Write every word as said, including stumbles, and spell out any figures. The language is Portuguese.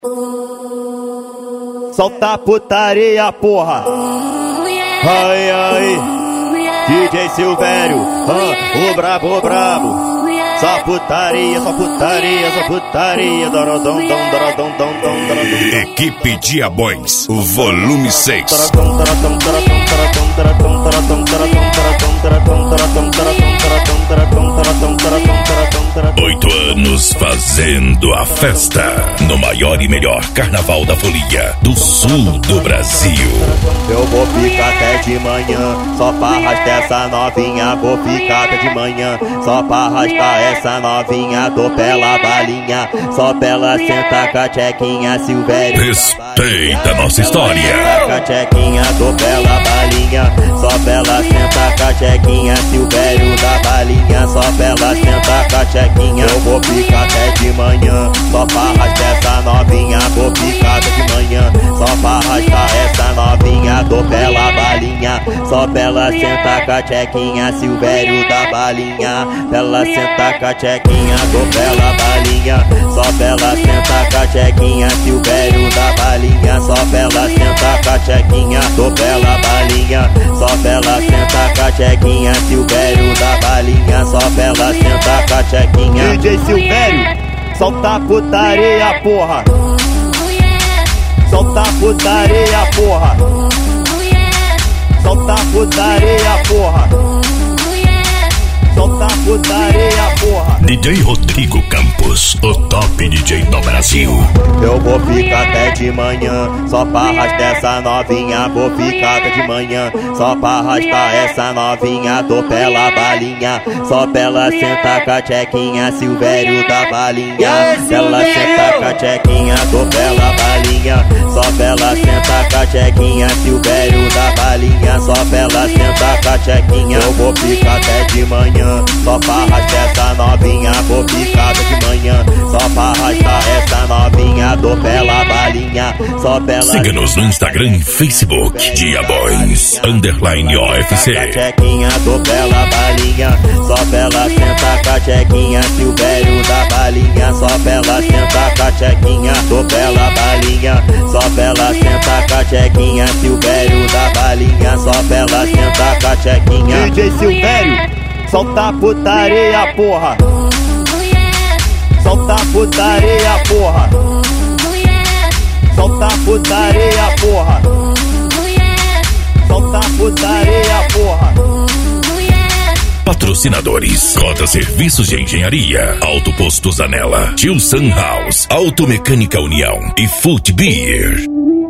Solta a putaria, porra. Ai, ai, D J Silvério, ah, o brabo, o brabo. Só putaria, só putaria, só putaria. Dorodom, dom, dorodom, dom, dom, dorodom. Equipe Diabões, o volume seis. Oito anos fazendo a festa no maior e melhor carnaval da folia do sul do Brasil. Eu vou ficar até de manhã, só pra arrastar essa novinha. Vou ficar até de manhã, só pra arrastar essa novinha. Dou pela balinha, só pela senta com a tchequinha. Silvério, respeita a nossa história. Com a tchequinha, dou pela balinha, só pela senta com a tchequinha. Silvério da balinha, só pela senta com a tchequinha. Eu vou ficar até de manhã, só pra arrastar essa novinha. Vou ficar até de manhã, só pra arrastar essa novinha. Dou pela balinha, só pela senta com a tchequinha. Silvério da balinha, pela senta com a tchequinha. Dou pela balinha, só pela senta com a tchequinha. Silvério da balinha, só pela senta com a tchequinha. Dou pela balinha, só pela senta com a tchequinha. Silvério da balinha, só pela senta com a tchequinha. D J Silvério, solta a putaria, porra. Solta a putaria, porra. Solta a putaria, porra. Solta a putaria, porra. D J Rodrigo Campos, o top D J do Brasil. Eu vou ficar até de manhã, só pra arrastar essa novinha. Vou ficar até de manhã, só pra arrastar essa novinha. Dou pela balinha, só pela senta com a tchequinha. Silvério da balinha, pela senta com a tchequinha. Dou pela balinha, só pela senta com a tchequinha. Silvério da balinha, só pela senta com a tchequinha. Eu vou ficar até de manhã, só pra arrastar essa novinha. Vou ficar até de manhã, só pra arrastar essa novinha. Dou pela balinha, só pela... Siga-nos no Instagram e Facebook, Diabões, underline O F C. Tchequinha, dou pela balinha, só pela senta com a tchequinha. Silvério da balinha, só pela senta com a tchequinha. Dou pela balinha, só pela senta com a tchequinha. Silvério da balinha, só pela senta com a tchequinha. D J Silvério, solta a putaria, porra. Solta a putaria, porra. Solta a putaria, porra. Solta a putaria, porra. Patrocinadores: Cota Serviços de Engenharia, Auto Posto Zanella, Tio Sun House, Automecânica União e Foot Beer.